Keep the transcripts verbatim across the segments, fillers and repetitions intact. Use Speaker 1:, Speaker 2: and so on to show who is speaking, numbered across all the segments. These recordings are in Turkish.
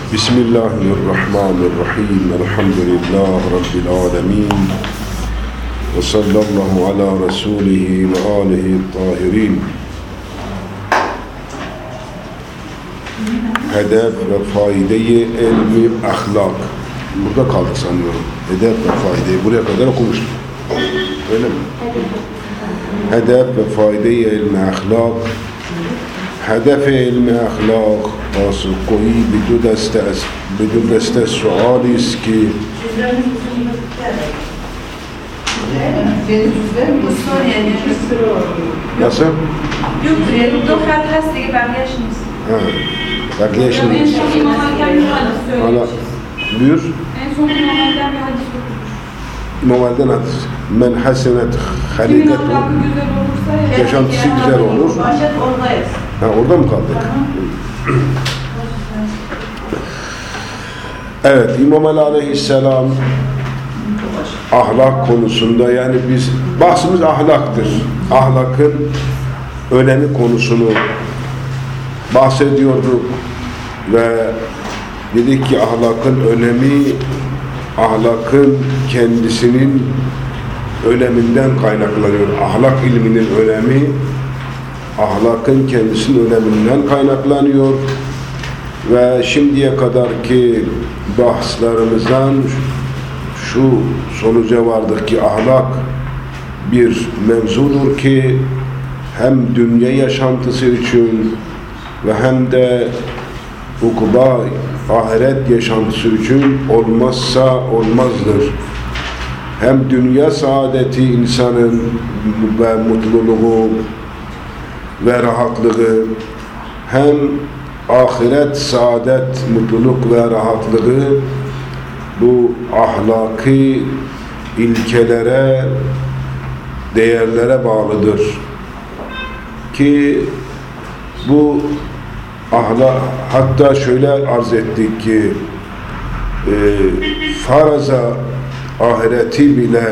Speaker 1: Bismillahirrahmanirrahim. Elhamdülillahi Rabbil alemin. Ve sallallahu ala Resulihi ve alihi tahirin. Hedef ve faideyi ilmi ahlak. Burada kaldık sanıyorum. Hedef ve faideyi buraya kadar okumuştuk. Öyle mi? Hedef ve faideyi ilmi ahlak. هدف علم اخلاق پاسخگویی به دو دسته است به دو دسته سوالی است که nasıl?
Speaker 2: Yok, dو خط هست دیگه بقیه‌اش نیست.
Speaker 1: Ha, بقیه‌اش نیست. Hala buyur.
Speaker 2: En son İmamal'den bir hadis okumuş.
Speaker 1: İmamal'den hadis. Men hasenet haliketu. Yaşantısı güzel olur. Ha, orada mı kaldık? Evet, İmam Ali Aleyhisselam ahlak konusunda, yani biz bahsimiz ahlaktır. Ahlakın önemi konusunu bahsediyorduk ve dedik ki ahlakın önemi, ahlakın kendisinin öneminden kaynaklanıyor. Ahlak ilminin önemi ahlakın kendisinin öneminden kaynaklanıyor ve şimdiye kadarki bahslerimizden şu sonuca vardık ki ahlak bir mevzudur ki hem dünya yaşantısı için ve hem de ukuba, ahiret yaşantısı için olmazsa olmazdır. Hem dünya saadeti insanın ve mutluluğu ve rahatlığı, hem ahiret, saadet, mutluluk ve rahatlığı bu ahlaki ilkelere, değerlere bağlıdır. Ki bu ahlak, hatta şöyle arz ettik ki e, faraza ahireti bile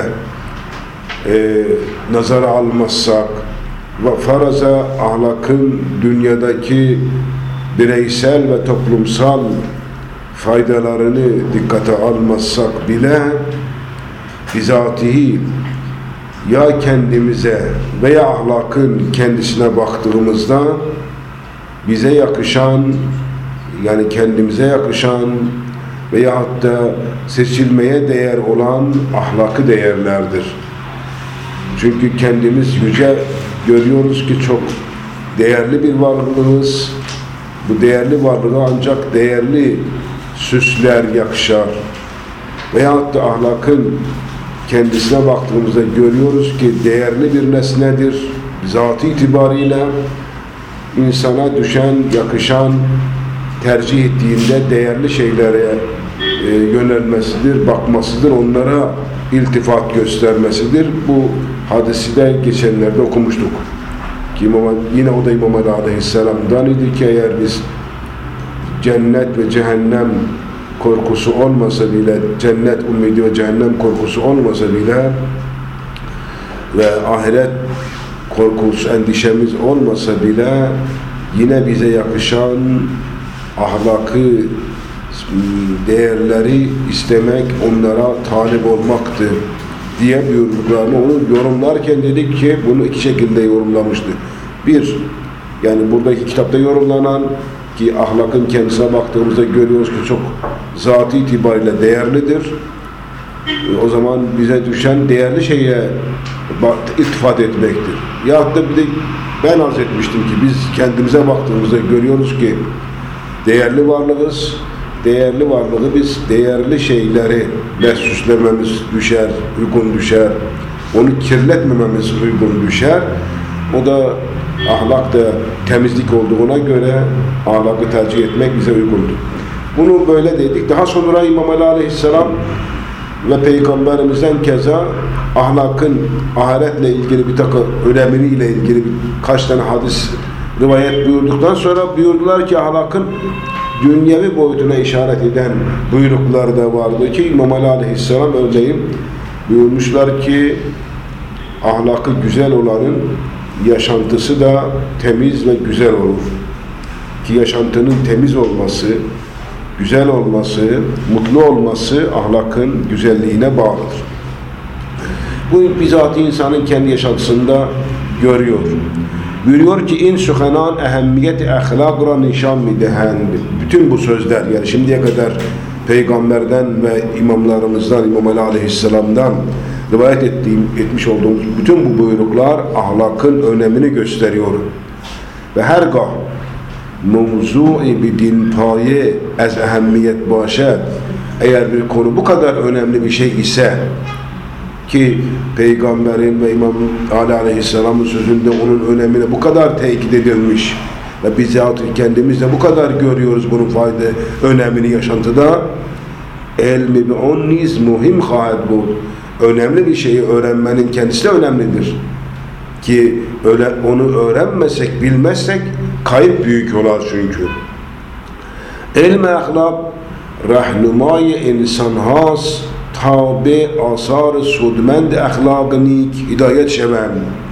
Speaker 1: e, nazara almazsak ve faraza ahlakın dünyadaki bireysel ve toplumsal faydalarını dikkate almazsak bile bizatihi ya kendimize veya ahlakın kendisine baktığımızda bize yakışan, yani kendimize yakışan veyahut da seçilmeye değer olan ahlakı değerlerdir. Çünkü kendimiz yüce görüyoruz ki çok değerli bir varlığımız. Bu değerli varlığa ancak değerli süsler yakışar. Veyahut da ahlakın kendisine baktığımızda görüyoruz ki değerli bir nesnedir. Zatı itibariyle insana düşen, yakışan, tercih ettiğinde değerli şeylere e, yönelmesidir, bakmasıdır, onlara iltifat göstermesidir. Bu hadisi de geçenlerde okumuştuk. Ki İmam, yine o da İmam Ali Aleyhisselam'dan idi ki eğer biz cennet ve cehennem korkusu olmasa bile, cennet umidi ve cehennem korkusu olmasa bile ve ahiret korkusu, endişemiz olmasa bile yine bize yakışan ahlakı, değerleri istemek, onlara talip olmaktır diye buyurduklarını onu yorumlarken dedik ki bunu iki şekilde yorumlamıştı. Bir, yani buradaki kitapta yorumlanan ki ahlakın kendisine baktığımızda görüyoruz ki çok zatı itibariyle değerlidir. O zaman bize düşen değerli şeye iltifat etmektir. Yahut da bir de ben arz etmiştim ki biz kendimize baktığımızda görüyoruz ki değerli varlığız. Değerli varlığı biz değerli şeyleri süslememiz düşer, uygun düşer. Onu kirletmememiz uygun düşer. O da ahlak da temizlik olduğuna göre ahlakı tercih etmek bize uygundur. Bunu böyle dedik. Daha sonra İmam Ali Aleyhisselam ve Peygamberimizden keza ahlakın ahiretle ilgili bir takım öneminiyle ilgili birkaç tane hadis rivayet buyurduktan sonra buyurdular ki ahlakın dünyevi boyutuna işaret eden buyruklar da vardı ki İmam Ali Aleyhisselam örneğin buyurmuşlar ki ahlakı güzel olanın yaşantısı da temiz ve güzel olur. Ki yaşantının temiz olması güzel olması, mutlu olması ahlakın güzelliğine bağlıdır. Bu bizzat insanın kendi yaşantısında görüyor. Buyuruyor ki in suhanan ehemmiyeti ahlakra nişan midehen. Bütün bu sözler, yani şimdiye kadar peygamberden ve imamlarımızdan, İmam Ali Aleyhisselam'dan rivayet ettiğim, etmiş olduğumuz bütün bu buyruklar ahlakın önemini gösteriyor. Ve hergah mevzu'i bir din paye ez ehemmiyet başa, eğer bir konu bu kadar önemli bir şey ise ki Peygamberin ve İmam Ali Aleyhisselam'ın sözünde onun önemine bu kadar tekit edilmiş ve bizzat kendimiz de bu kadar görüyoruz bunun fayda önemini yaşantıda, elmi bi onniz muhim haid bu. Önemli bir şeyi öğrenmenin kendisi de önemlidir. Ki öyle onu öğrenmesek, bilmezsek kayıp büyük olar çünkü. Elm-i ahlak rahnumay insan has tabi asar sudmend ahlaknik hidayet şeven.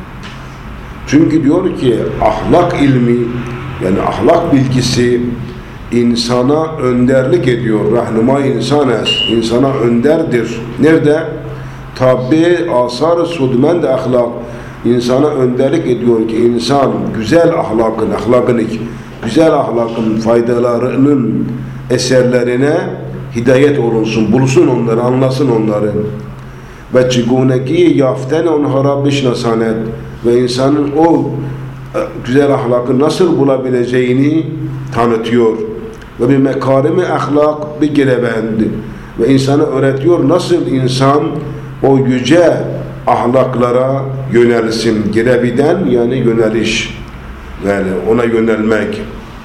Speaker 1: Çünkü diyor ki ahlak ilmi, yani ahlak bilgisi insana önderlik ediyor. Rahnumay insan es, insana önderdir. Nerede? Tabi asar sudmend ahlak, insana önderlik ediyor ki insan güzel ahlakın, ahlakın, güzel ahlakın faydalarının eserlerine hidayet olunsun, bulsun onları, anlasın onları. Ve çiguneki yaften onhara bişnasanet, ve insanın o güzel ahlakı nasıl bulabileceğini tanıtıyor. Ve bir mekarimi ahlak bir girebendi. Ve insana öğretiyor nasıl insan o yüce ahlaklara yönelsin. Girebiden yani yöneliş. Yani ona yönelmek.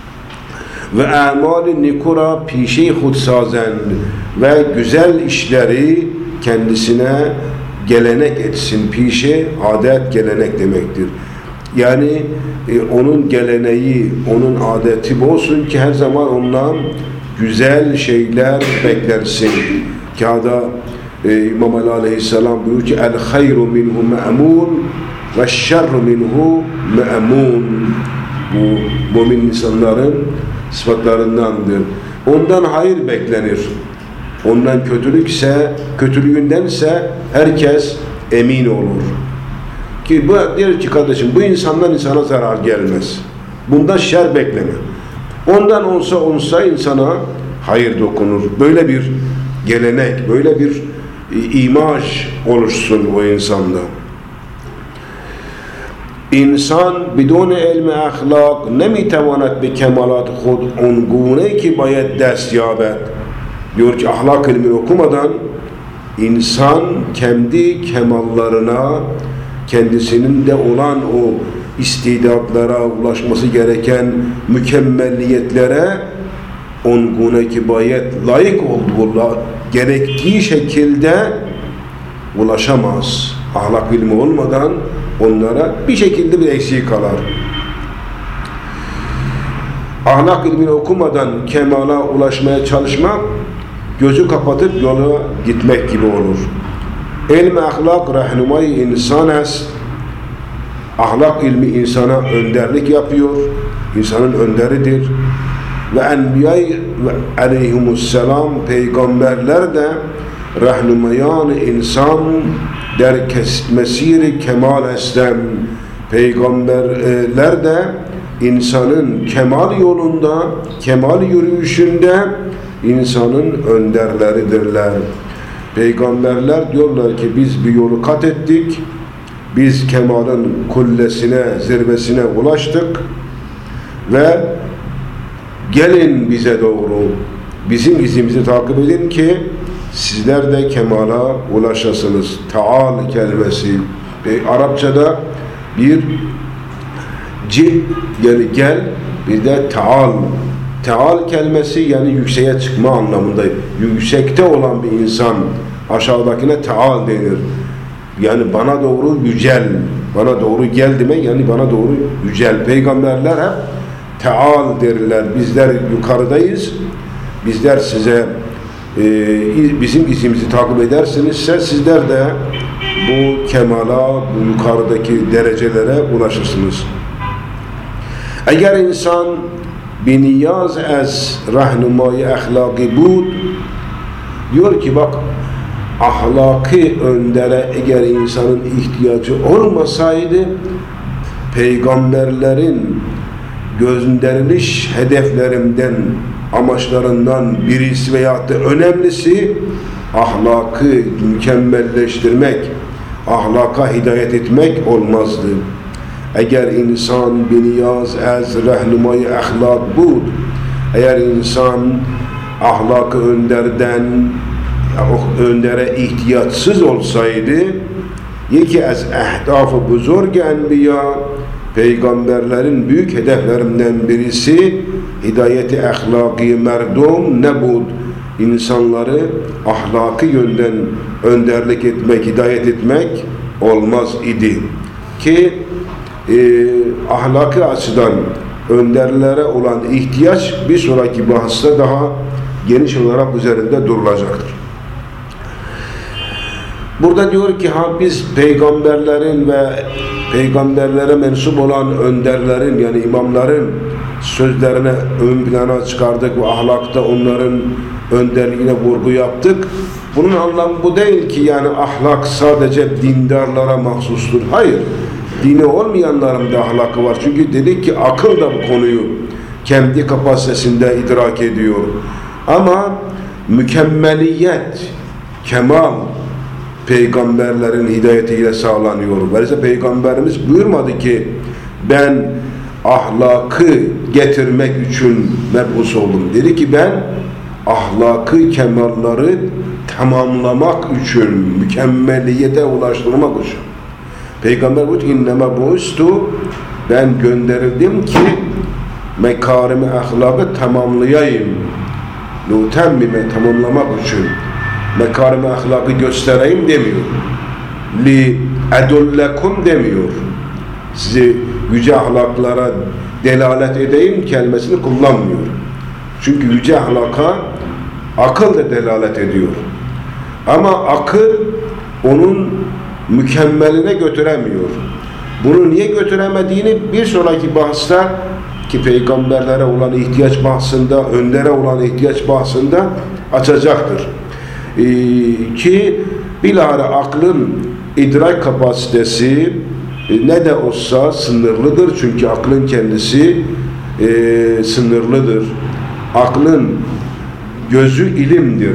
Speaker 1: Ve amali nikura pişi hudsazen, ve güzel işleri kendisine gelenek etsin. Pişi adet, gelenek demektir. Yani e, onun geleneği, onun adeti olsun ki her zaman ondan güzel şeyler beklensin. Kâda e, İmam Ali Aleyhisselam buyuruyor ki el hayru minhu me'mun ve şerru minhu me'mun. Bu mümin insanların sıfatlarındandır. Ondan hayır beklenir. Ondan kötülükse, kötülüğündense herkes emin olur. Ki bu diyor ki kardeşim, bu insandan insana zarar gelmez. Bundan şer bekleme. Ondan olsa olsa insana hayır dokunur. Böyle bir gelenek, böyle bir imaj oluşsun o insanda. İnsan bidon ilmi ahlak nemitavanet bi kemalat khud ongune ki bayet dest yabet. Diyor ki ahlak ilmini okumadan insan kendi kemallarına, kendisinin de olan o istidatlara, ulaşması gereken mükemmelliyetlere ongune ki bayet layık olduğu, gerektiği şekilde ulaşamaz. Ahlak ilmi olmadan onlara bir şekilde bir eksiği kalar. Ahlak ilmini okumadan kemala ulaşmaya çalışmak, gözü kapatıp yola gitmek gibi olur. İlmi ahlak rahnumay insan es, ahlak ilmi insana önderlik yapıyor, insanın önderidir. Ve enbiya aleyhimusselam, peygamberler de rahnumayan insan der mesiri kemal eslem, peygamberler de insanın kemal yolunda, kemal yürüyüşünde insanın önderleridirler. Peygamberler diyorlar ki biz bir yolu kat ettik, biz kemalın kullesine, zirvesine ulaştık ve gelin bize doğru, bizim izimizi takip edin ki sizler de kemala ulaşasınız. Taal kelimesi e, Arapçada bir cid, yani gel, bir de taal. Taal kelimesi yani yükseğe çıkma anlamında. Yüksekte olan bir insan aşağıdakine taal denir. Yani bana doğru yücel, bana doğru gel demek, yani bana doğru yücel. Peygamberler hep taal derler. Bizler yukarıdayız. Bizler size e, bizim izimizi takip edersinizse sizler de bu kemala, bu yukarıdaki derecelere ulaşırsınız. Eğer insan biniyaz az rahnumay ahlaki bud. Diyor ki bak, ahlaki öndere eğer insanın ihtiyacı olmasaydı, peygamberlerin gönderiliş hedeflerinden, amaçlarından birisi veyahut da önemlisi ahlakı mükemmelleştirmek, ahlaka hidayet etmek olmazdı. Eğer insan biniyaz az rahnumayı ahlak bud, eğer insan ahlakı önderden o öndere ihtiyaçsız olsaydı, yeki az ahdaf-ı buzurg enbiya, peygamberlerin büyük hedeflerinden birisi hidayeti ahlaki merdum nebud, insanları ahlaki yönden önderlik etmek, hidayet etmek olmaz idi. Ki e, ahlaki açıdan önderlere olan ihtiyaç bir sonraki bahste daha geniş olarak üzerinde durulacaktır. Burada diyor ki ha biz peygamberlerin ve peygamberlere mensup olan önderlerin yani imamların sözlerine ön plana çıkardık ve ahlakta onların önderliğine vurgu yaptık. Bunun anlamı bu değil ki yani ahlak sadece dindarlara mahsustur. Hayır. Dini olmayanların da ahlakı var. Çünkü dedik ki akıl da bu konuyu kendi kapasitesinde idrak ediyor. Ama mükemmeliyet, kemal peygamberlerin hidayetiyle sağlanıyor. Böylece peygamberimiz buyurmadı ki ben ahlakı getirmek için mebus oldum. Dedi ki ben ahlakı kemalları tamamlamak için, mükemmeliyete ulaştırmak için. Peygamber buyurdu ki innema buistu, ben gönderildim ki mekarimi ahlakı tamamlayayım. Nutemmime, tamamlamak için. Mekarimi ahlakı göstereyim demiyor. Li edullekum demiyor. Sizi yüce ahlaklara delalet edeyim kelimesini kullanmıyor. Çünkü yüce ahlaka akıl da delalet ediyor. Ama akıl onun mükemmeline götüremiyor. Bunu niye götüremediğini bir sonraki bahste ki peygamberlere olan ihtiyaç bahsinde, öndere olan ihtiyaç bahsinde açacaktır. Ee, ki bilahare aklın idrak kapasitesi e, ne de olsa sınırlıdır. Çünkü aklın kendisi e, sınırlıdır. Aklın gözü ilimdir.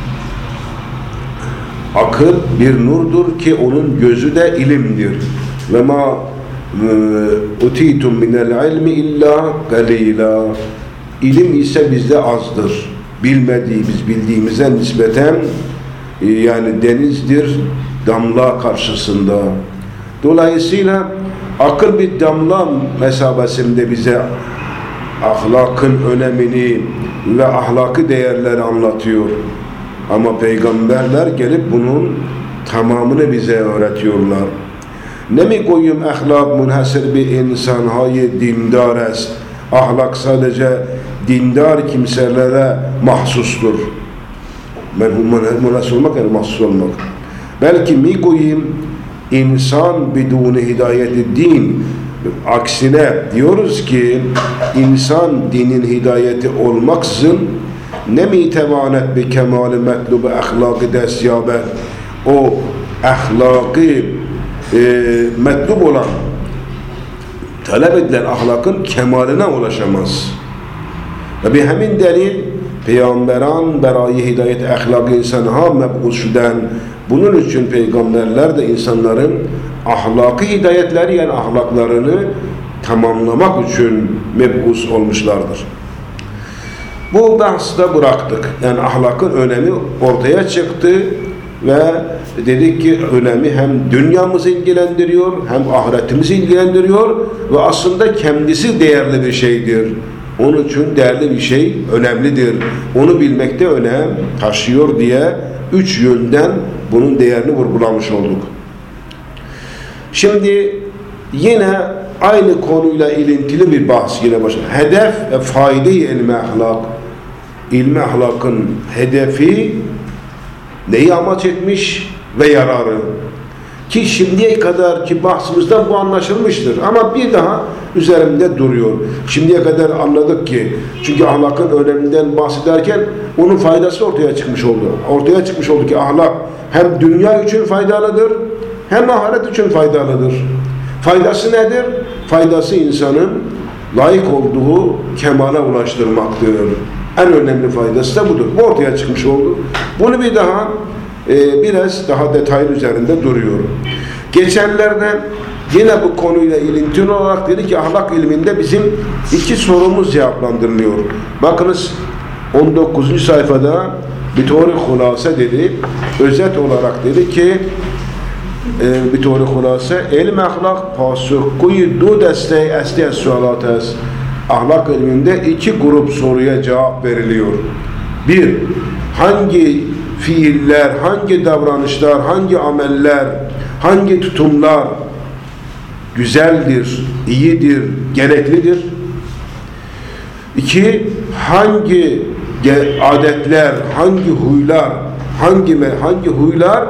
Speaker 1: Akıl bir nurdur ki onun gözü de ilimdir. Ve ma utitum minel ilmi illa qalila. İlim ise bizde azdır. Bilmediğimiz, bildiğimize nispeten yani denizdir damla karşısında. Dolayısıyla akıl bir damla mesabesinde bize ahlakın önemini ve ahlaki değerleri anlatıyor. Ama peygamberler gelip bunun tamamını bize öğretiyorlar. Ne mi koyum ahlak münhasır bir insan hayı dindar est. Ahlak sadece dindar kimselere mahsustur. Münhasır olmak yani mahsus olmak. Belki mi koyum insan biduni hidayeti din. Aksine diyoruz ki insan dinin hidayeti olmaksızın ne mi tevanet bi kemali metlub ahlakı desyaber o ahlakı e, metlub olan talep edilen ahlakın kemaline ulaşamaz. Ve bir hemin delil peygamberan berayı hidayet ahlakı insanha meb'usden bunun için peygamberler de insanların ahlaki hidayetleri yani ahlaklarını tamamlamak için meb'us olmuşlardır. Bu bahsi bıraktık. Yani ahlakın önemi ortaya çıktı ve dedik ki önemi hem dünyamızı ilgilendiriyor hem ahiretimizi ilgilendiriyor ve aslında kendisi değerli bir şeydir. Onun için değerli bir şey önemlidir. Onu bilmekte önem taşıyor diye üç yönden bunun değerini vurgulamış olduk. Şimdi yine aynı konuyla ilintili bir bahs yine başlıyor. Hedef ve fayda-i ilmi ahlak. İlmi ahlakın hedefi neyi amaç etmiş ve yararı. Ki şimdiye kadar ki bahsimizden bu anlaşılmıştır. Ama bir daha üzerimde duruyor. Şimdiye kadar anladık ki, çünkü ahlakın öneminden bahsederken onun faydası ortaya çıkmış oldu. Ortaya çıkmış oldu ki ahlak hem dünya için faydalıdır, hem ahiret için faydalıdır. Faydası nedir? Faydası insanın layık olduğu kemale ulaştırmaktır. En önemli faydası da budur. Bu ortaya çıkmış oldu. Bunu bir daha e, biraz daha detaylı üzerinde duruyorum. Geçenlerde yine bu konuyla ilintili olarak dedi ki ahlak ilminde bizim iki sorumuz cevaplandırılıyor. Bakınız on dokuzuncu sayfada bir teori hulasa dedi. Özet olarak dedi ki e, bir teori hulasa ilm ahlak pasukkuyu du desteği esliye sualat es. Ahlak ilminde iki grup soruya cevap veriliyor. Bir, hangi fiiller, hangi davranışlar, hangi ameller, hangi tutumlar güzeldir, iyidir, gereklidir? İki, hangi adetler, hangi huylar, hangi hangi huylar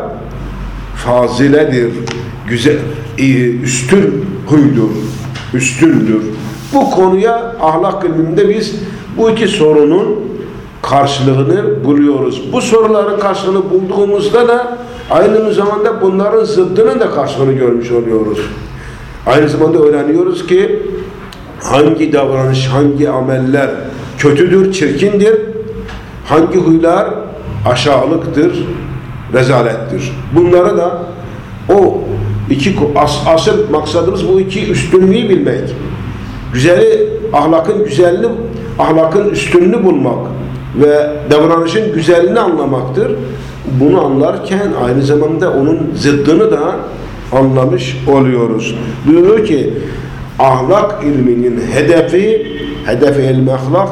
Speaker 1: faziledir, güzel, iyi, üstün huydur, üstündür? Bu konuya ahlak ilminde biz bu iki sorunun karşılığını buluyoruz. Bu soruların karşılığını bulduğumuzda da aynı zamanda bunların zıddının da karşılığını görmüş oluyoruz. Aynı zamanda öğreniyoruz ki hangi davranış, hangi ameller kötüdür, çirkindir, hangi huylar aşağılıktır, rezalettir. Bunları da o iki as, asıl maksadımız bu iki üstünlüğü bilmek. Güzeli, ahlakın güzelliğini, ahlakın üstünlüğünü bulmak ve davranışın güzelliğini anlamaktır. Bunu anlarken aynı zamanda onun zıddını da anlamış oluyoruz. Diyor ki ahlak ilminin hedefi, hedefi ilmi ahlak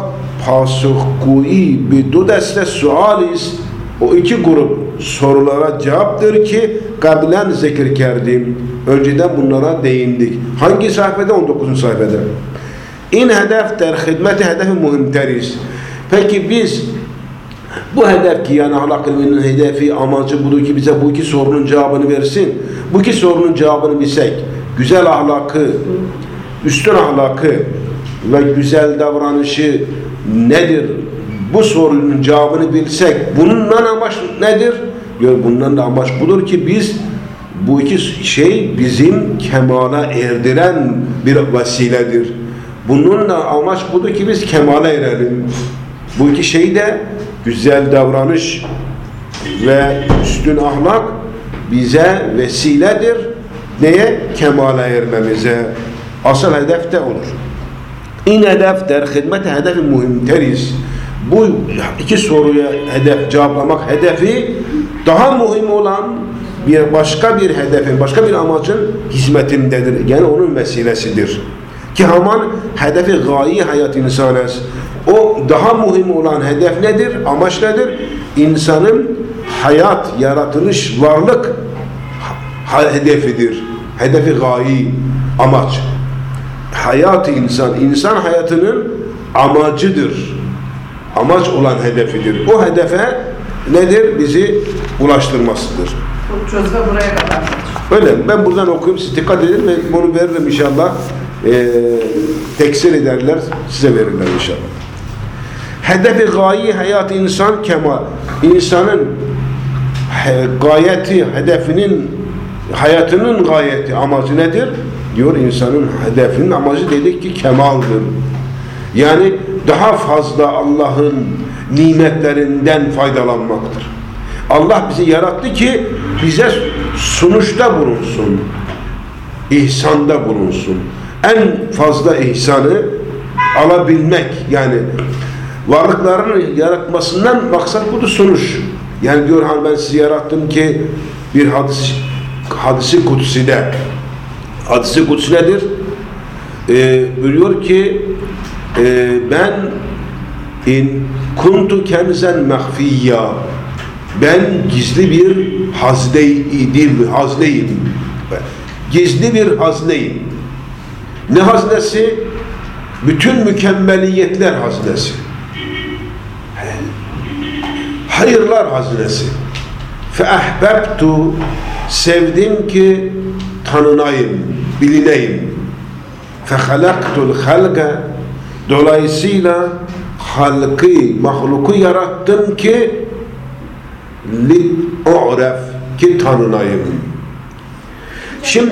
Speaker 1: pasukku'i bidu deste sualis, o iki grup sorulara cevaptır ki kabilen zikir kerdim. Önceden bunlara değindik. Hangi sayfada? on dokuzuncu sayfada. İn hedef der hizmeti hedefi muhimteriz. Peki biz bu hedef ki yani ahlak ilminin hedefi, amacı budur ki bize bu iki sorunun cevabını versin. Bu iki sorunun cevabını bilsek, güzel ahlakı, üstün ahlakı ve güzel davranışı nedir? Bu sorunun cevabını bilsek, bundan amaç nedir? Bundan da amaç budur ki biz bu iki şey bizim kemala erdiren bir vesiledir. Bunun da amaç budur ki biz kemale erelim. Bu iki şey de güzel davranış ve üstün ahlak bize vesiledir. Neye? Kemale ermemize. Asıl hedef de olur. İn hedef der hizmeti hedefi muhimteriz. Bu iki soruya hedef cevaplamak hedefi daha mühim olan bir başka bir hedefin, başka bir amacın hizmetindedir. Yani onun vesilesidir. Ki hemen hedefi gayi hayat insanız. O daha mühim olan hedef nedir? Amaç nedir? İnsanın hayat, yaratılış, varlık hedefidir. Hedefi gayi, amaç. Hayat insan, insan hayatının amacıdır. Amaç olan hedefidir. O hedefe nedir? Bizi ulaştırmasıdır.
Speaker 2: Bu çözme buraya kadar.
Speaker 1: Öyle. Ben buradan okuyayım. Siz dikkat edin. Ben bunu veririm inşallah. Ee, teksir ederler. Size verirler inşallah. Hedefi gayi hayat insan kema. İnsanın he, gayeti, hedefinin, hayatının gayeti, amacı nedir? Diyor insanın hedefinin amacı dedik ki kemaldir. Yani daha fazla Allah'ın nimetlerinden faydalanmaktır. Allah bizi yarattı ki bize sunuşta bulunsun. İhsanda bulunsun. En fazla ihsanı alabilmek. Yani varlıklarını yaratmasından maksat budur, sunuş. Yani diyor hani ben sizi yarattım ki bir hadis, hadisi kutside. Hadisi kutsi nedir? Ee, biliyor ki e, ben in kuntu kenzen mahfiyya, ben gizli bir hazneydim, hazneyim. Gizli bir hazneyim. Ne haznesi? Bütün mükemmeliyetler haznesi. Hayırlar haznesi. Fe ahbebtu Sevdim ki tanınayım, bilineyim. فَخَلَقْتُ الْخَلْقَ Dolayısıyla halkı, mahluku yarattım ki لِعْرَفْ ki tanınayım. Şimdi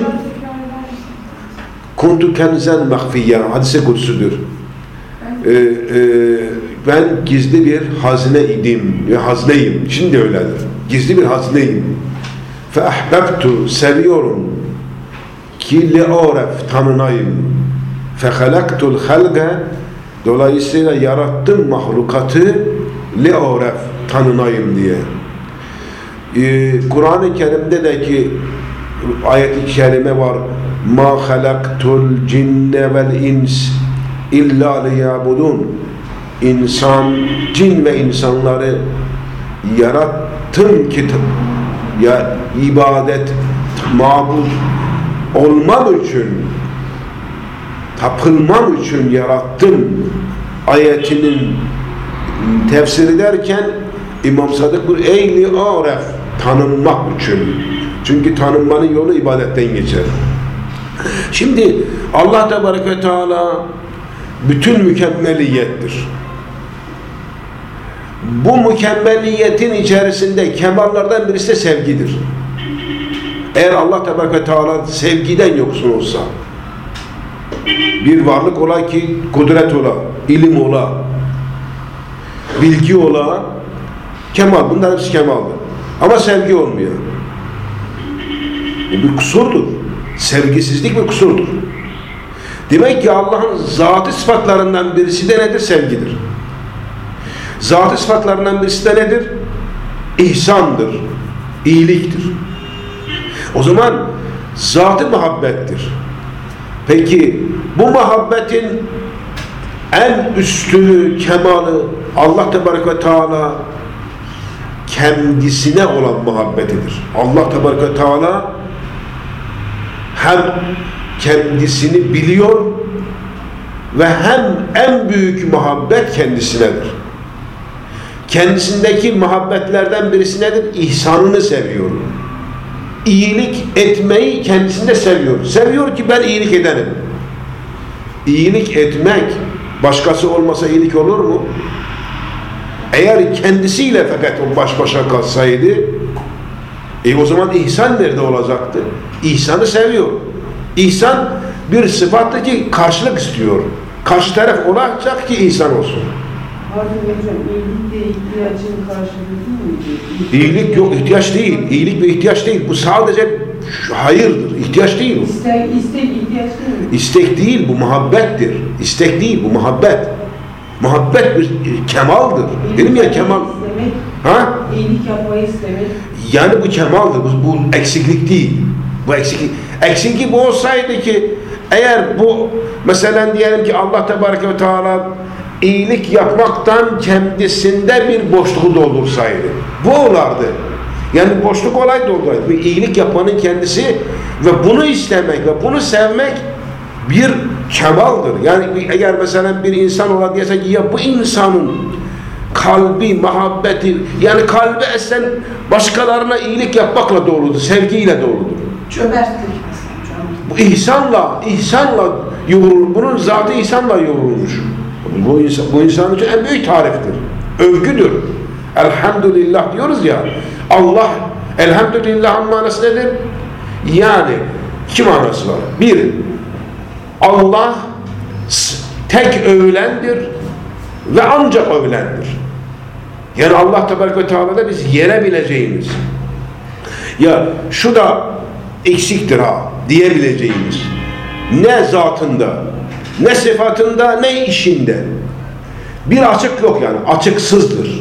Speaker 1: kuntu kenzen mahfiyya hadise kutsudur. Ee, e, ben gizli bir hazine idim ve hazneyim. Şimdi öyledir. Gizli bir hazneyim. Fe ahbabtu seviyorum ki li'aref tanınayım. Fe halaktul halga dolayısıyla yarattım mahlukatı li'aref tanınayım diye. Ee, Kur'an-ı Kerim'de de ki ayet-i kerime var. Ma halaktul cinne vel ins illa liyabudun. İnsan, cin ve insanları yarattım ki ya ibadet, mabud olmam için, tapılmam için yarattım ayetinin tefsir ederken İmam Sadık bir eyli aref tanınmak için. Çünkü tanınmanın yolu ibadetten geçer. Şimdi Allah Tebareke ve Teala bütün mükemmeliyettir. Bu mükemmeliyetin içerisinde kemallardan birisi de sevgidir. Eğer Allah Tebareke ve Teala sevgiden yoksun olsa, bir varlık ola ki kudret ola, ilim ola, bilgi ola, kemal, bunlar hepsi kemaldir. Ama sevgi olmuyor. Bu bir kusurdur. Sevgisizlik bir kusurdur. Demek ki Allah'ın zat-ı sıfatlarından birisi de nedir? Sevgidir. Zat-ı sıfatlarından birisi de nedir? İhsandır, iyiliktir. O zaman zat-ı muhabbettir. Peki bu muhabbetin en üstünü, kemalı Allah Tebareke ve Teala kendisine olan muhabbetidir. Allah Tebareke ve Teala hem kendisini biliyor ve hem en büyük muhabbet kendisinedir. Kendisindeki muhabbetlerden birisi nedir? İhsanını seviyor. İyilik etmeyi kendisinde seviyor. Seviyor ki ben iyilik edenim. İyilik etmek başkası olmasa iyilik olur mu? Eğer kendisiyle fakat o baş başa kalsaydı e o zaman ihsan nerede olacaktı? İhsanı seviyor. İhsan bir sıfattır ki karşılık istiyor. Karşı taraf olacak ki ihsan olsun.
Speaker 3: Pardon hocam, iyilik de ihtiyacın karşılığı değil mi?
Speaker 1: İyilik yok, ihtiyaç değil. İyilik bir ihtiyaç değil. Bu sadece hayırdır. İhtiyaç değil bu.
Speaker 3: İstek, istek ihtiyaç değil mi?
Speaker 1: İstek değil, bu muhabbettir. İstek değil, bu muhabbet. Muhabbet bir kemaldır.
Speaker 3: İyilik
Speaker 1: Dedim ya kemal.
Speaker 3: istemek,
Speaker 1: Ha?
Speaker 3: İyilik yapmayı istemek.
Speaker 1: Yani bu kemaldır. Bu, bu eksiklik değil. Bu eksiklik. Eksiklik bu olsaydı ki eğer bu mesela diyelim ki Allah Tebareke ve Teala iyilik yapmaktan kendisinde bir boşluğu doldursaydı. Bu olardı. Yani boşluk olaydı olaydı. Bir iyilik yapmanın kendisi ve bunu istemek ve bunu sevmek bir kemaldır. Yani eğer mesela bir insan ola diyese ki ya bu insanın kalbi, muhabbeti yani kalbi esen başkalarına iyilik yapmakla doludur. Sevgiyle doludur.
Speaker 3: Cömertlik.
Speaker 1: Bu ihsanla, ihsanla yoğrulur. Bunun zatı ihsanla yoğrulmuş. Bu insan, bu insan için en büyük tariftir. Övgüdür. Elhamdülillah diyoruz ya. Allah, elhamdülillah'ın manası nedir? Yani iki manası var. Bir, Allah tek övülendir ve ancak övülendir. Yani Allah Tebareke ve Teala'da biz yenebileceğimiz ya şu da eksiktir ha diyebileceğimiz ne zatında ne sıfatında ne işinde bir açık yok yani açıksızdır.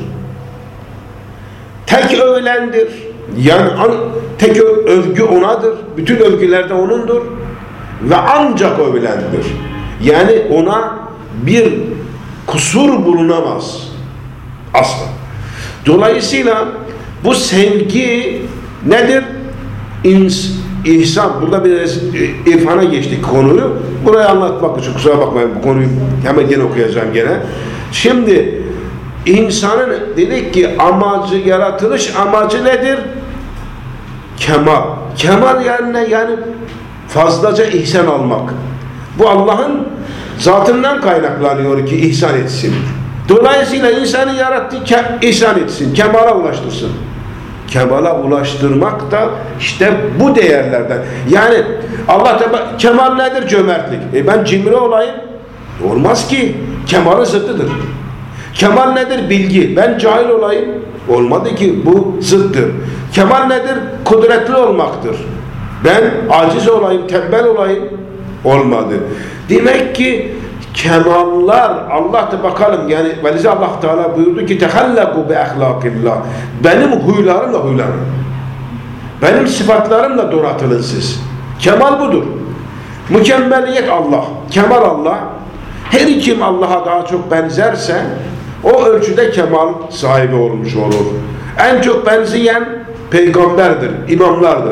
Speaker 1: Tek övülendir. Yani tek övgü onadır. Bütün övgüler de onundur. Ve ancak övülendir. Yani ona bir kusur bulunamaz. Asla. Dolayısıyla bu sevgi nedir? İns, ihsan. Burada biraz irfana geçtik konuyu. Burayı anlatmak için kusura bakmayın bu konuyu hemen gene okuyacağım gene. Şimdi insanın dedik ki amacı, yaratılış amacı nedir? kemal. Kemal yani ne? Yani fazlaca ihsan almak. Bu Allah'ın zatından kaynaklanıyor ki ihsan etsin. Dolayısıyla insanı yarattı, ihsan etsin, kemala ulaştırsın. Kemala ulaştırmak da işte bu değerlerden. Yani Allah Teala, kemal nedir? Cömertlik. E ben cimri olayım. Olmaz ki. Kemalın zıttıdır. Kemal nedir? Bilgi. Ben cahil olayım. Olmadı ki. Bu zıttır. Kemal nedir? Kudretli olmaktır. Ben aciz olayım, tembel olayım. Olmadı. Demek ki kemallar, Allah da bakalım yani velize Allah Teala buyurdu ki tehallaku bi ahlakillah. Benim huylarımla huylanın. Benim sıfatlarımla donatılın siz. Kemal budur. Mükemmeliyet Allah. Kemal Allah. Her kim Allah'a daha çok benzerse o ölçüde kemal sahibi olmuş olur. En çok benzeyen peygamberdir, imamlardır.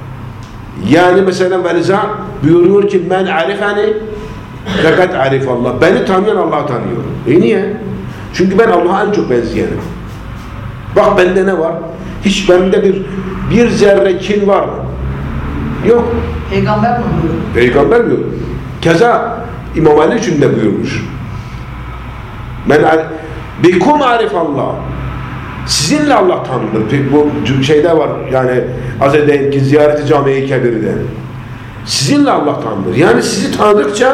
Speaker 1: Yani mesela veliza buyuruyor ki men arifani fakat arif Allah. Beni tanıyan Allah'ı tanıyor. E niye? Çünkü ben Allah'a en çok benzeyenim. Bak bende ne var? Hiç bende bir bir zerre kin var mı? Yok.
Speaker 4: Peygamber mi buyuruyor?
Speaker 1: Peygamber diyor. Keza İmam Ali için de buyurmuş. Men bikum arif Allah. Sizinle Allah tanınır. Bu şeyde var yani az edeyim ki ziyareti cami-i kebirde. Sizinle Allah tanınır. Yani sizi tanıdıkça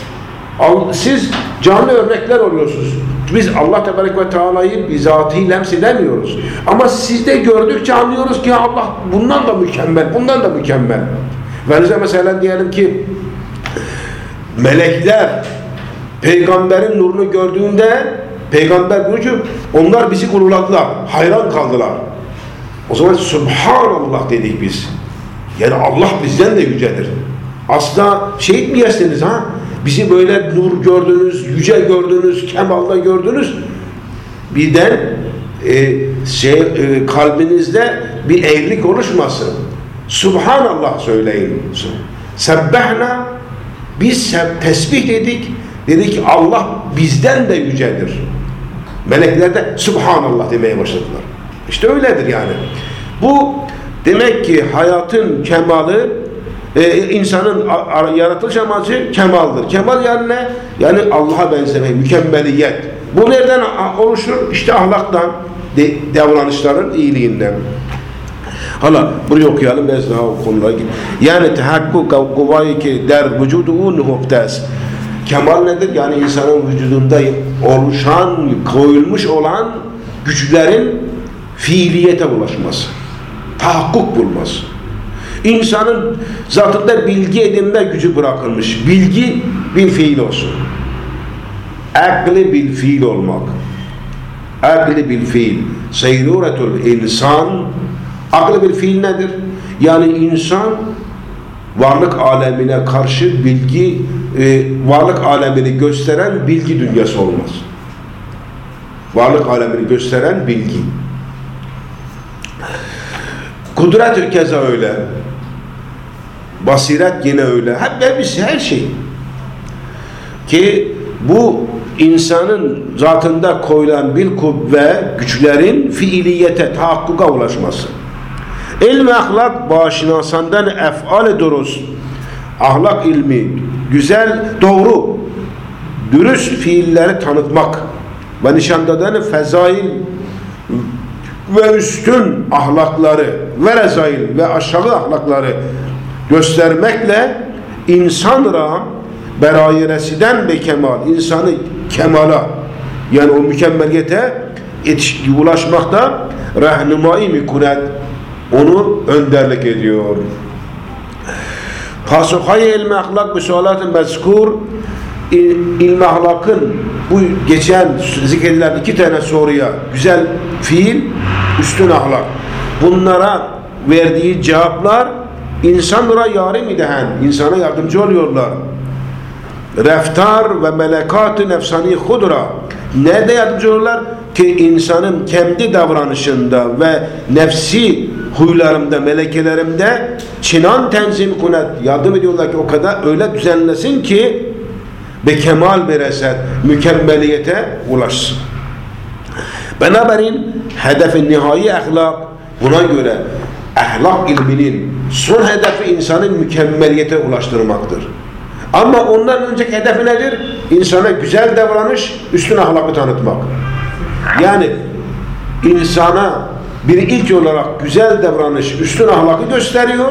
Speaker 1: siz canlı örnekler oluyorsunuz. Biz Allah Tebarek ve Teala'yı bizatiyle emsedemiyoruz. Ama sizde gördükçe anlıyoruz ki Allah bundan da mükemmel, bundan da mükemmel. Ve mesela diyelim ki melekler peygamberin nurunu gördüğünde peygamber diyor ki onlar bizi gururladılar, hayran kaldılar. O zaman Subhanallah dedik biz. Yani Allah bizden de yücedir. Asla şey etmeyesiniz ha. Bizi böyle nur gördünüz, yüce gördünüz, kemalda gördünüz. Birden e, şey, e, kalbinizde bir eğrilik oluşmasın. Subhanallah söyleyin. Sebbehna, biz tesbih dedik. Dedik Allah bizden de yücedir. Melekler de Subhanallah demeye başladılar. İşte öyledir yani. Bu demek ki hayatın kemalı, e, insanın yaratılış amacı kemaldir. Kemal yani ne? Yani Allah'a benzemek, mükemmeliyet. Bu nereden oluşur? İşte ahlaktan, de, davranışların iyiliğinden. Hala burayı okuyalım, biraz daha o konulara git. Yani tehakkuk kuvayı ki der vücudu nuhubtes. Kemal nedir? Yani insanın vücudunda oluşan, koyulmuş olan güçlerin fiiliyete ulaşması. Tahakkuk bulması. İnsanın zatında bilgi edinme gücü bırakılmış. Bilgi bir fiil olsun. Akli bil fiil olmak. Akli bil fiil. Seyruretul insan. Akli bil fiil nedir? Yani insan varlık alemine karşı bilgi, e, varlık alemini gösteren bilgi dünyası olmaz. Varlık alemini gösteren bilgi. Kudret keza öyle. Basiret yine öyle. Hep hepsi her şey. Ki bu insanın zatında koyulan bir kuvve güçlerin fiiliyete, tahakkuka ulaşması. İlm ahlak başinasandan ef'al-i durus. Ahlak ilmi güzel, doğru, dürüst fiilleri tanıtmak ve nişandadan fezail ve üstün ahlakları ve rezail ve aşağı ahlakları göstermekle insanra berayiresinden be kemal, insanı kemala yani o mükemmeliyete ulaşmakta rehnumai mikunet onu önderlik ediyor. Pasukhay ilmi ahlak bu sualat-ı mezkur ilmi ahlakın bu geçen zikredilen iki tane soruya güzel fiil, üstün ahlak. Bunlara verdiği cevaplar insanlara yarim idehen, insana yardımcı oluyorlar. Reftar ve melekat-ı nefsani hudra. Nerede yardımcı oluyorlar? Ki insanın kendi davranışında ve nefsi huylarımda, melekelerimde çınan tenzim kunet yardım ediyorlar ki o kadar öyle düzenlesin ki ve kemal bir eser, mükemmeliyete ulaşsın. Binaenaleyh hedefi nihai ahlak buna göre ahlak ilminin son hedefi insanı mükemmeliyete ulaştırmaktır. Ama ondan önceki hedefi nedir? İnsana güzel davranış, üstün ahlakı tanıtmak. Yani insana bir ilk olarak güzel davranış, üstün ahlakı gösteriyor.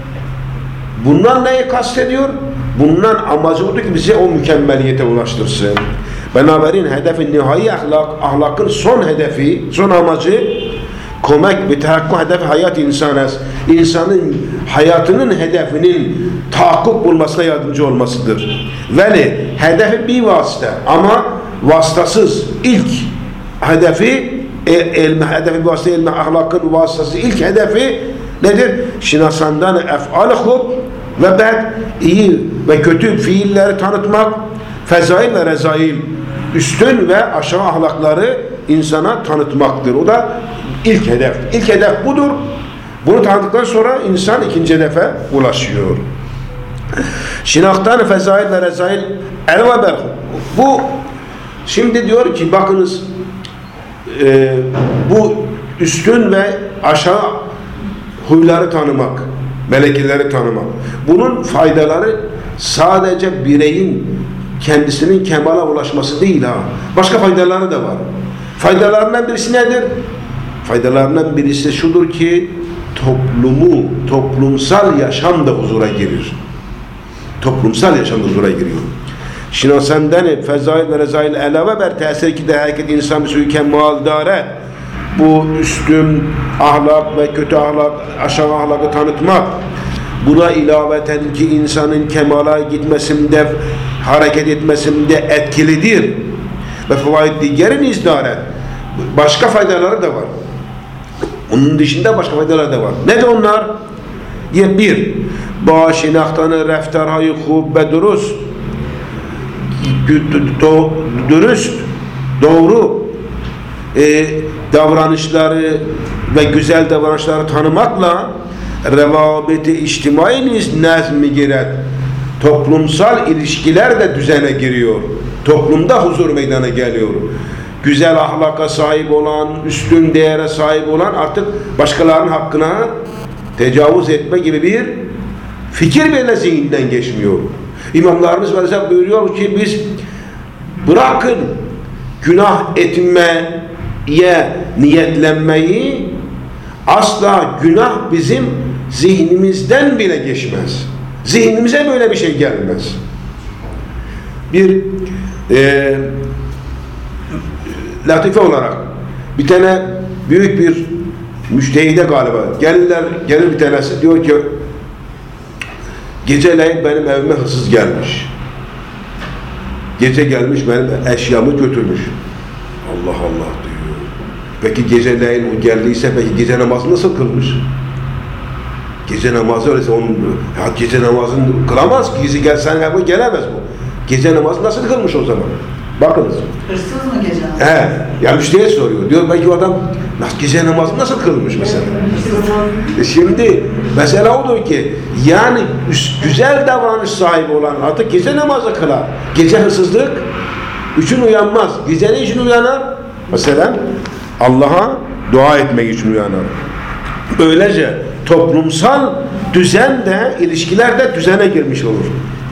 Speaker 1: Bundan neyi kastediyor? Bundan amacı odur ki bizi o mükemmeliyete ulaştırsın. Beraberin hedefi nihai ahlak, ahlakın son hedefi, son amacı komek ve tehakkuk hedefi hayat insanı, insanın hayatının hedefinin tahakkuk bulmasına yardımcı olmasıdır. Veli hedefi bir vasıta ama vasıtasız ilk hedefi ilmi hedefi vasıta ilmi ahlakın vasıtası ilk hedefi nedir? Şinasandan ef'al hub ve bed iyi ve kötü fiilleri tanıtmak, fezail ve rezail üstün ve aşağı ahlakları insana tanıtmaktır. O da ilk hedef. İlk hedef budur. Bunu tanıdıktan sonra insan ikinci hedefe ulaşıyor. Şinaktan fezail ve rezail elve berhu. Bu şimdi diyor ki bakınız e, bu üstün ve aşağı huyları tanımak, melekeleri tanımak. Bunun faydaları sadece bireyin kendisinin kemala ulaşması değil ha. Başka faydaları da var. Faydalarından birisi nedir? Faydalarından birisi şudur ki toplumu, toplumsal yaşam da huzura girir. Toplumsal yaşam da huzura giriyor. Şimdi senden fezail ve rezail elave ber tesir ki de herkes insan bir suyu kemal dare. Bu üstün ahlak ve kötü ahlak, aşağı ahlakı tanıtmak. Buna ilaveten ki insanın kemala gitmesinde, hareket etmesinde etkilidir. Ve fevaid diğerin izdaret. Başka faydaları da var. Onun dışında başka faydaları da var. Ne de onlar? Bir, başinaktanı reftarhayı hub ve dürüst, dürüst, doğru e, davranışları ve güzel davranışları tanımakla revabeti içtimainiz nezmi girer. Toplumsal ilişkiler de düzene giriyor. Toplumda huzur meydana geliyor. Güzel ahlaka sahip olan, üstün değere sahip olan artık başkalarının hakkına tecavüz etme gibi bir fikir bile zihninden geçmiyor. İmamlarımız mesela buyuruyor ki biz bırakın günah etmeye niyetlenmeyi, asla günah bizim zihnimizden bile geçmez. Zihnimize böyle bir şey gelmez. Bir e, latife olarak bir tane büyük bir müştehide galiba gelirler, gelir bir tanesi diyor ki geceleyin benim evime hırsız gelmiş. Gece gelmiş benim eşyamı götürmüş. Allah Allah diyor. Peki geceleyin o geldiyse peki gece namazı nasıl kılmış? Gece namazı öyleyse onun ya gece namazını kılamaz ki. Gece gelsen eve gelemez bu. Gece namazı nasıl kılmış o zaman? Bakınız.
Speaker 2: Hırsız mı gece namazı?
Speaker 1: He. Ya müşteriye soruyor. Diyor belki o adam gece namazı nasıl kılmış mesela? E şimdi mesela odur ki yani güzel davranış sahibi olan artık gece namazı kılar. Gece hırsızlık için uyanmaz. Gece ne için uyanır? Mesela Allah'a dua etmek için uyanır. Böylece toplumsal düzen de, ilişkiler de düzene girmiş olur.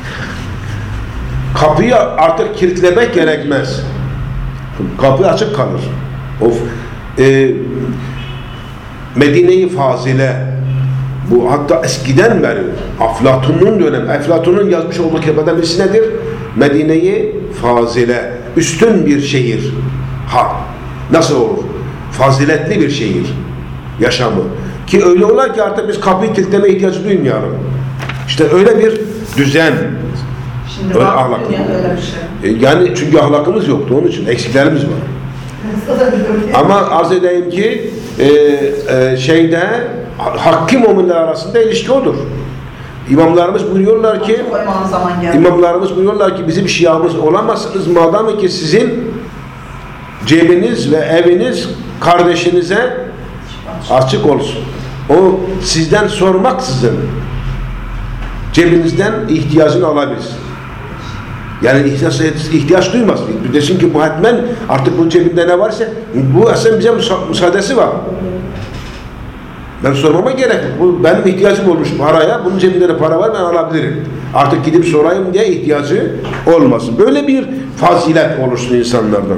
Speaker 1: Kapıyı artık kilitlemek gerekmez. Kapı açık kalır. Of, e, Medine-i Fazile, bu hatta eskiden beri Aflatun'un dönemi, Aflatun'un yazmış olduğu kitaplardan birisi nedir? Medine-i Fazile, üstün bir şehir. Ha, nasıl olur? Faziletli bir şehir yaşamı. Ki öyle olar ki artık biz kapıyı kilitleme ihtiyacı duymayalım. İşte öyle bir düzen.
Speaker 2: Şimdi
Speaker 1: öyle
Speaker 2: bak,
Speaker 1: ahlak.
Speaker 2: yani öyle bir şey.
Speaker 1: Yani çünkü ahlakımız yoktu onun için. Eksiklerimiz var. Ama arz edeyim ki e, e, şeyde hakkı müminler arasında ilişki odur. İmamlarımız buyuruyorlar ki İmamlarımız buyuruyorlar ki bizim şiamız olamazsınız madem ki sizin cebiniz ve eviniz kardeşinize açık olsun. O sizden sormaksızın cebinizden ihtiyacını alabilirsin. Yani ihtiyaç, ihtiyaç duymaz. Desin ki bu hatmen artık bu cebinde ne varsa bu aslında bize müsa müsaadesi var. Ben sormama gerek yok. Bu benim ihtiyacım olmuş paraya. Bunun cebinde de para var, ben alabilirim. Artık gidip sorayım diye ihtiyacı olmasın. Böyle bir fazilet oluşsun insanlardan.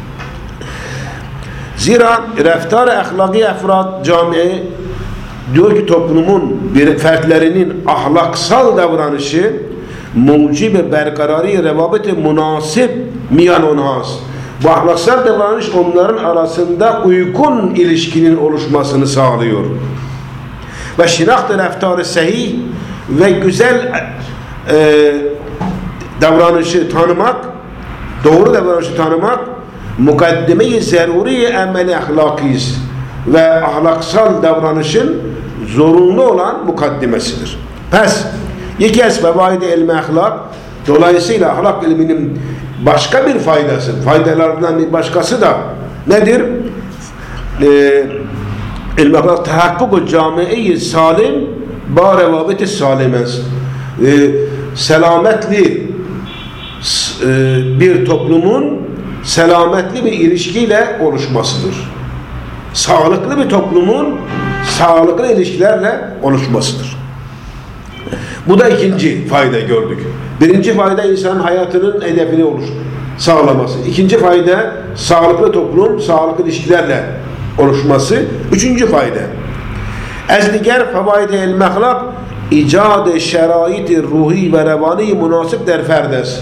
Speaker 1: Zira reftar-ı ahlaki efrad camiye diyor ki toplumun bir fertlerinin ahlaksal davranışı mucib-i berkarari revabet-i münasip miyan onhas. Bu ahlaksal davranış onların arasında uygun ilişkinin oluşmasını sağlıyor. Ve şinakt-ı reftar-ı sahih ve güzel e, davranışı tanımak, doğru davranışı tanımak mukaddime-i zeruri emeli ahlakiyiz ve ahlaksal davranışın zorunlu olan mukaddimesidir. Pes, yekes fevaid-i ilmi ahlak, dolayısıyla ahlak ilminin başka bir faydası, faydalarından bir başkası da nedir? Ee, ilmi ahlak tahakkuk-u cami-i salim ba revabet-i salimez. Ee, selametli e, bir toplumun selametli bir ilişkiyle oluşmasıdır. Sağlıklı bir toplumun sağlıklı ilişkilerle oluşmasıdır. Bu da ikinci fayda gördük. Birinci fayda insanın hayatının hedefini oluş sağlaması. İkinci fayda sağlıklı toplum, sağlıklı ilişkilerle oluşması. Üçüncü fayda. Ez diğer fevaid-i el-mehlak icad-ı şerait-i ruhi ve revani münasip der ferdes.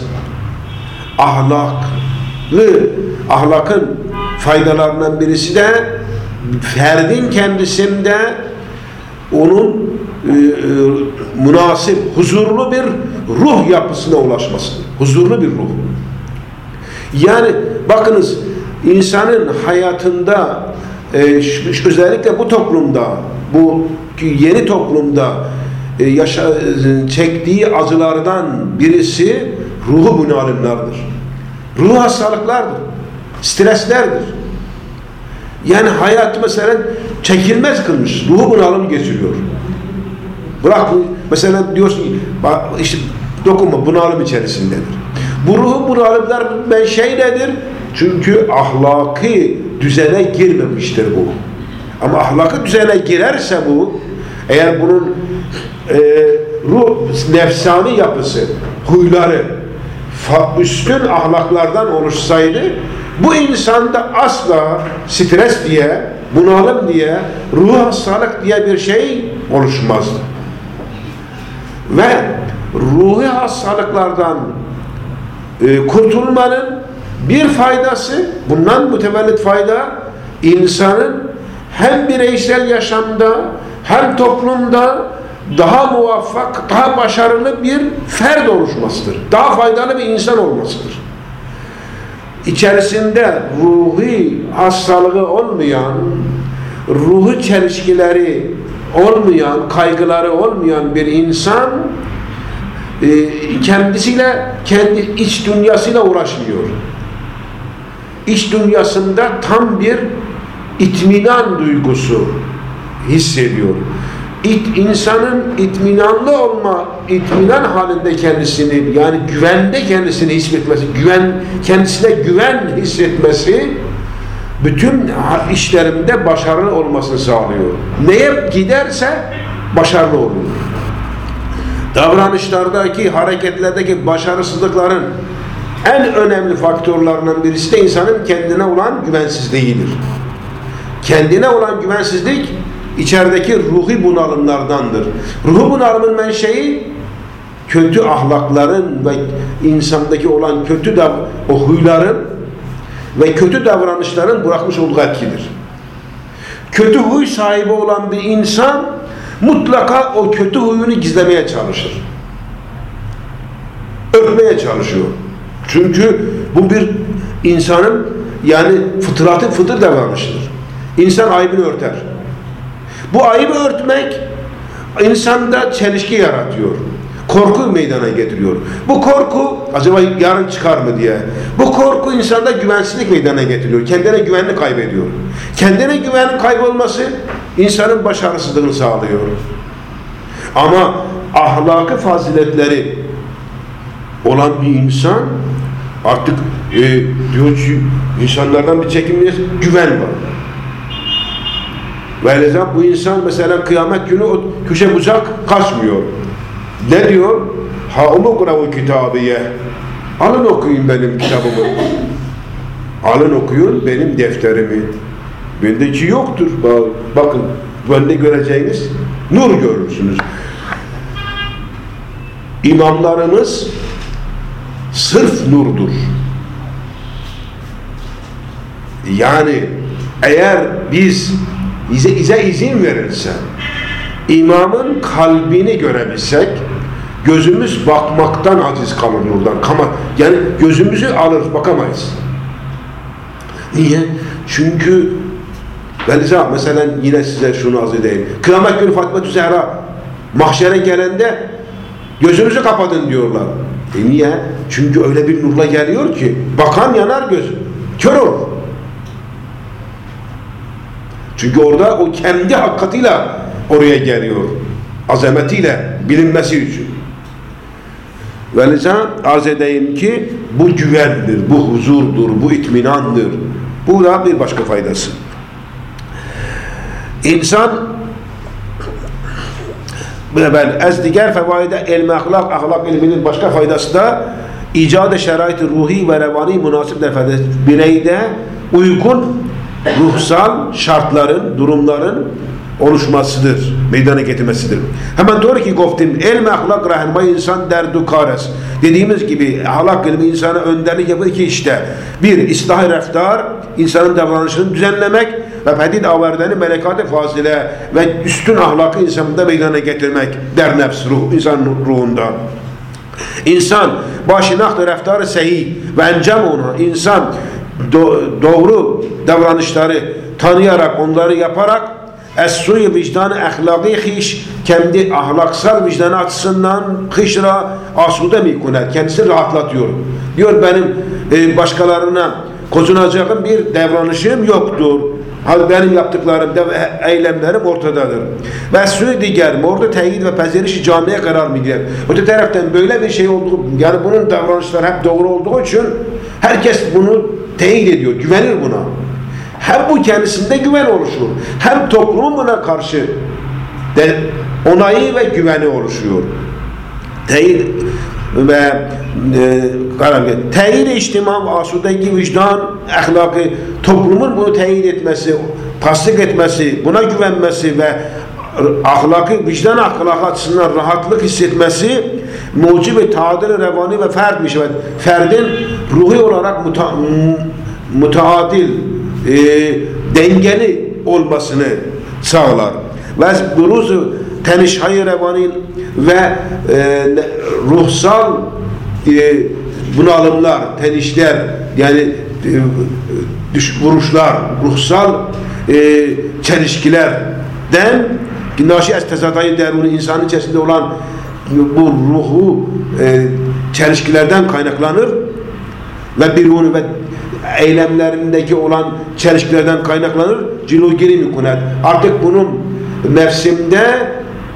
Speaker 1: Ahlaklı, ahlakın faydalarından birisi de ferdin kendisinde onun e, e, münasip, huzurlu bir ruh yapısına ulaşmasıdır. Huzurlu bir ruh. Yani bakınız insanın hayatında e, şu, özellikle bu toplumda, bu yeni toplumda e, yaşa, e, çektiği acılardan birisi ruhu bunalımlardır. Ruh hastalıklardır. Streslerdir. Yani hayatı mesela çekilmez kılmış. Ruhu bunalım geçiriyor. Bırak mesela diyorsun ki işte dokunma, bunalım içerisindedir. Bu ruhu bunalımlar menşei nedir? Çünkü ahlaki düzene girmemiştir bu. Ama ahlaki düzene girerse bu, eğer bunun e, ruh nefsani yapısı, huyları üstün ahlaklardan oluşsaydı, bu insanda asla stres diye, bunalım diye, ruh hastalık diye bir şey oluşmazdı. Ve ruhi hastalıklardan e, kurtulmanın bir faydası, bundan mütevellit fayda, insanın hem bireysel yaşamda hem toplumda daha muvaffak, daha başarılı bir ferd oluşmasıdır. Daha faydalı bir insan olmasıdır. İçerisinde ruhi hastalığı olmayan, ruhu çelişkileri olmayan, kaygıları olmayan bir insan kendisiyle, kendi iç dünyasıyla uğraşmıyor. İç dünyasında tam bir itminan duygusu hissediyor. İt, insanın itminanlı olma, itminan halinde kendisini, yani güvende kendisini hissetmesi, güven, kendisine güven hissetmesi bütün işlerinde başarılı olmasını sağlıyor. Neye giderse başarılı oluyor. Davranışlardaki, hareketlerdeki başarısızlıkların en önemli faktörlerinden birisi de insanın kendine olan güvensizliğidir. Kendine olan güvensizlik içerideki ruhi bunalımlardandır. Ruhi bunalımın menşei kötü ahlakların ve insandaki olan kötü dav o huyların ve kötü davranışların bırakmış olduğu etkidir. Kötü huy sahibi olan bir insan mutlaka o kötü huyunu gizlemeye çalışır. Örtmeye çalışıyor. Çünkü bu bir insanın yani fıtratı fıtır davranışıdır. İnsan ayıbını örter. Bu ayıbı örtmek insanda çelişki yaratıyor. Korku meydana getiriyor. Bu korku acaba yarın çıkar mı diye. Bu korku insanda güvensizlik meydana getiriyor. Kendine güvenini kaybediyor. Kendine güvenin kaybolması insanın başarısızlığını sağlıyor. Ama ahlaki faziletleri olan bir insan artık e, diyor ki insanlardan bir çekinmeyecek, güven var. Ve lezat bu insan mesela kıyamet günü o köşe bucak kaçmıyor. Ne diyor? Ha umukravu kitabiye. Alın okuyun benim kitabımı. Alın okuyun benim defterimi. Bendeki yoktur. Bakın bende göreceğiniz nur görürsünüz. İmamlarımız sırf nurdur. Yani eğer biz bize, bize izin verirse imamın kalbini görebilsek gözümüz bakmaktan aciz kalır nurdan. Yani gözümüzü alır bakamayız. Niye? Çünkü Veliza mesela yine size şunu arz edeyim. Kıyamet günü Fatıma-tü Zehra mahşere gelende gözünüzü kapatın diyorlar. E niye? Çünkü öyle bir nurla geliyor ki bakan yanar gözü. Kör olur. Çünkü orada o kendi hakikatiyle oraya geliyor. Azametiyle bilinmesi için. Veliza arz edeyim ki bu güvendir, bu huzurdur, bu itminandır. Bu da bir başka faydası. İnsan ben ez diğer fevaide ilmi ahlak, ahlak ilminin başka faydası da icad-ı şerait-i ruhi ve revani münasip derfede bireyde uygun ruhsal şartların, durumların oluşmasıdır, meydana getirmesidir. Hemen doğru ki goftim, ilmi ahlak rahma insan derdu kares. Dediğimiz gibi ahlak ilmi insana önderlik yapıyor iki işte. Bir, ıslah-ı reftar, insanın davranışını düzenlemek ve pedid avardani melekat-ı fazile ve üstün ahlakı insanda meydana getirmek der nefs ruh, insan ruhunda. İnsan başınaktı reftar-ı sehih ve encam ona, insan do doğru davranışları tanıyarak, onları yaparak es-suyu vicdanı ahlaki hiç kendi ahlaksal vicdanı açısından hışra asude mi kunet, kendisini rahatlatıyor. Diyor benim e, başkalarına kozunacağım bir davranışım yoktur. Hal benim yaptıklarım, eylemlerim ortadadır. Ve suyu diğer, orada teyit ve pezerişi camiye karar mı diyor. Öte taraftan böyle bir şey olduğu, yani bunun davranışları hep doğru olduğu için herkes bunu teyit ediyor, güvenir buna. Hem bu kendisinde güven oluşur, hem toplumun buna karşı de onayı ve güveni oluşuyor. Teyit ve e, teyit içtimam asudaki vicdan ahlakı toplumun bunu teyit etmesi, tasdik etmesi, buna güvenmesi ve ahlakı, vicdan ahlakı açısından rahatlık hissetmesi mucib-i tadil-i revani ve ferdmiş. Evet, ferdin ruhi olarak muta, mutaadil, e, dengeli olmasını sağlar. Ve buruzu tenişhay-ı revani ve e, ruhsal e, bunalımlar, tenişler, yani e, düş, vuruşlar, ruhsal e, çelişkilerden naşi estezadayı derunu insanın içerisinde olan bu ruhu e, çelişkilerden kaynaklanır ve bir onu ve eylemlerindeki olan çelişkilerden kaynaklanır. Cilogiri mikunet. Artık bunun nefsimde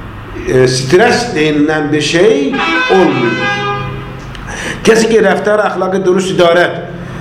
Speaker 1: e, stres denilen bir şey olmuyor. Kesinlikle reftar ahlakı dürüst idaret,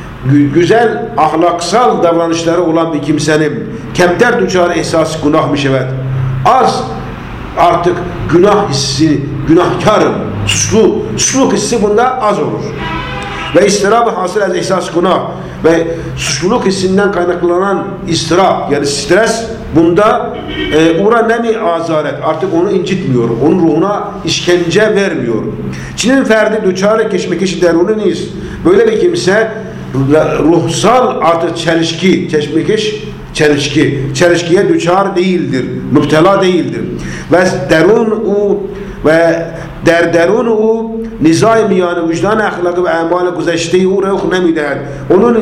Speaker 1: güzel ahlaksal davranışları olan bir kimsenin kemter duçar ihsas günahmış evet. Az artık günah hissi, günahkarım, suçlu, suçluluk hissi bunda az olur. Ve istirab-ı hasıl az ihsas günah ve suçluluk hissinden kaynaklanan istirab, yani stres bunda e, uğra nemi azaret, artık onu incitmiyor, onun ruhuna işkence vermiyor. Çin'in ferdi duçarı keşmekeşi derununiz. Böyle bir kimse ruhsal artık çelişki, keşmekeş çelişki, çelişkiye düçar değildir, müptela değildir. Ve derun u ve der derun u nizam yani vicdan ahlakı ve amali güzeşteyi u ruh nemider. Onun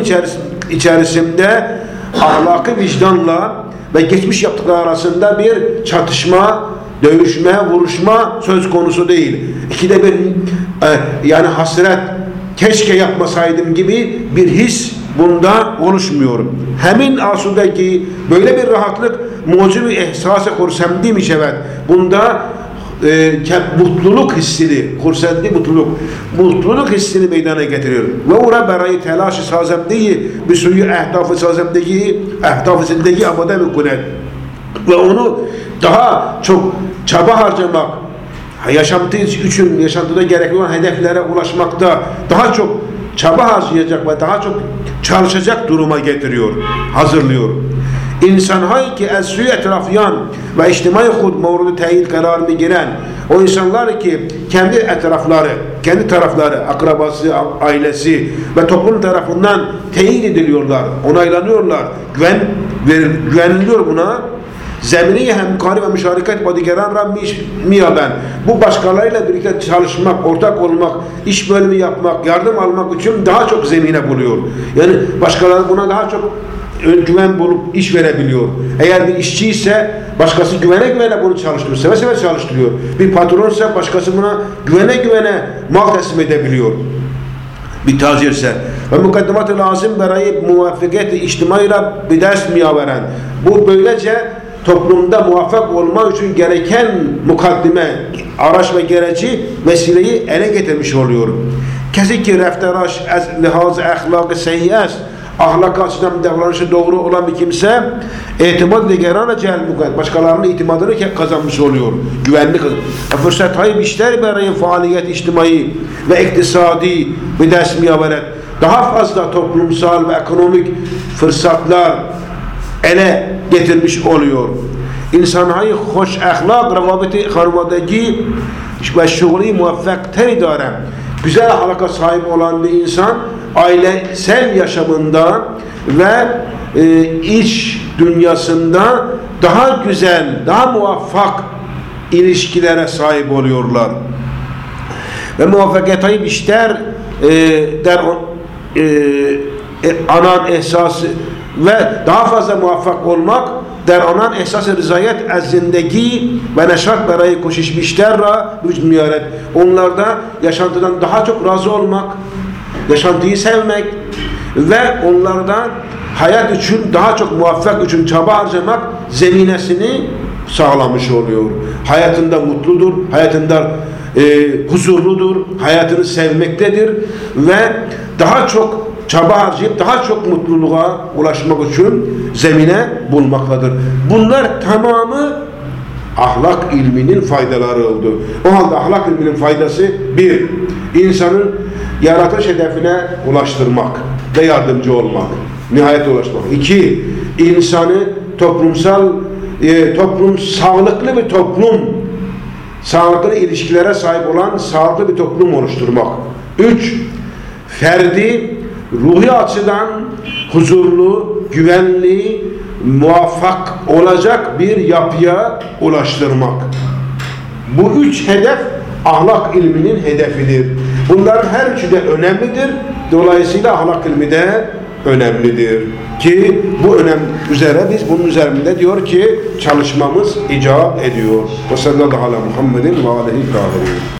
Speaker 1: içerisinde ahlakı vicdanla ve geçmiş yaptıkları arasında bir çatışma, dövüşme, vuruşma söz konusu değil. İkide bir e, yani hasret, keşke yapmasaydım gibi bir his bunda oluşmuyor. Hemin asudaki böyle bir rahatlık mucibi ihsas-ı kursemdiymiş evet. Bunda e, mutluluk hissini, kursemdi mutluluk, mutluluk hissini meydana getiriyor. Ve ora berayı telaş-ı sazemdeyi bir suyu ehdaf-ı sazemdeyi ehdaf-ı zindegi amade mikunet. ve onu daha çok çaba harcamak, yaşantı için, yaşantıda gerekli olan hedeflere ulaşmakta daha çok çaba harcayacak ve daha çok çalışacak duruma getiriyor, hazırlıyor. İnsan hay ki es-suyu etrafiyan ve içtimai hud mevrudu teyit kararını giren o insanlar ki kendi etrafları, kendi tarafları, akrabası, ailesi ve toplum tarafından teyit ediliyorlar, onaylanıyorlar, güven veril, güveniliyor buna. Zemini hemkari ve müşarikat badigeran rammiş miyaben. Bu başkalarıyla birlikte çalışmak, ortak olmak, iş bölümü yapmak, yardım almak için daha çok zemine buluyor. Yani başkaları buna daha çok güven bulup iş verebiliyor. Eğer bir işçi ise başkası güvene güvene bunu çalıştırıyor, seve seve çalıştırıyor. Bir patronsa başkası buna güvene güvene mal teslim edebiliyor. Bir tacirse ve mukaddemat-ı lazım berayı muvaffakiyet-i içtimaiyle bir ders miyaveren. Bu böylece toplumda muvaffak olmak için gereken mukaddime, araç ve gereci vesileyi ele getirmiş oluyor. Kesi ki reftaraş az lihaz ahlak-ı seyyes, ahlak açıdan davranışı doğru olan bir kimse itimat digerana celmukat, başkalarının itimadını kazanmış oluyor. Güvenli kazanmış. Fırsat hayb işler berayı faaliyet içtimai ve iktisadi bir ders miyaveret. Daha fazla toplumsal ve ekonomik fırsatlar ele getirmiş oluyor. İnsanayı hoş ahlak, revabeti harvadagi ve şughuli muvaffakter daren. Güzel ahlaka sahip olan bir insan ailesel yaşamında ve e, iç dünyasında daha güzel, daha muvaffak ilişkilere sahip oluyorlar. Ve muvaffakiyetayı işler e, der e, e, anan esası ve daha fazla muvaffak olmak der anan esas-ı rızayet az zindagi ve neşat berayı koşuşmuşlar ra vücudmiyaret. Onlarda yaşantıdan daha çok razı olmak, yaşantıyı sevmek ve onlardan hayat için daha çok muvaffak için çaba harcamak zeminesini sağlamış oluyor. Hayatında mutludur, hayatında e, huzurludur, hayatını sevmektedir ve daha çok çaba harcayıp daha çok mutluluğa ulaşmak için zemine bulmaktadır. Bunlar tamamı ahlak ilminin faydaları oldu. O halde ahlak ilminin faydası bir, insanın yaratış hedefine ulaştırmak ve yardımcı olmak, nihayete ulaşmak. İki, insanı toplumsal, e, toplum sağlıklı bir toplum, sağlıklı ilişkilere sahip olan sağlıklı bir toplum oluşturmak. Üç, ferdi ruhi açıdan huzurlu, güvenli, muvaffak olacak bir yapıya ulaştırmak. Bu üç hedef ahlak ilminin hedefidir. Bunların her üçü de önemlidir. Dolayısıyla ahlak ilmi de önemlidir. Ki bu önem üzere biz bunun üzerinde diyor ki çalışmamız icap ediyor. Ve sallallahu ala Muhammedin ve aleyhi tahirin.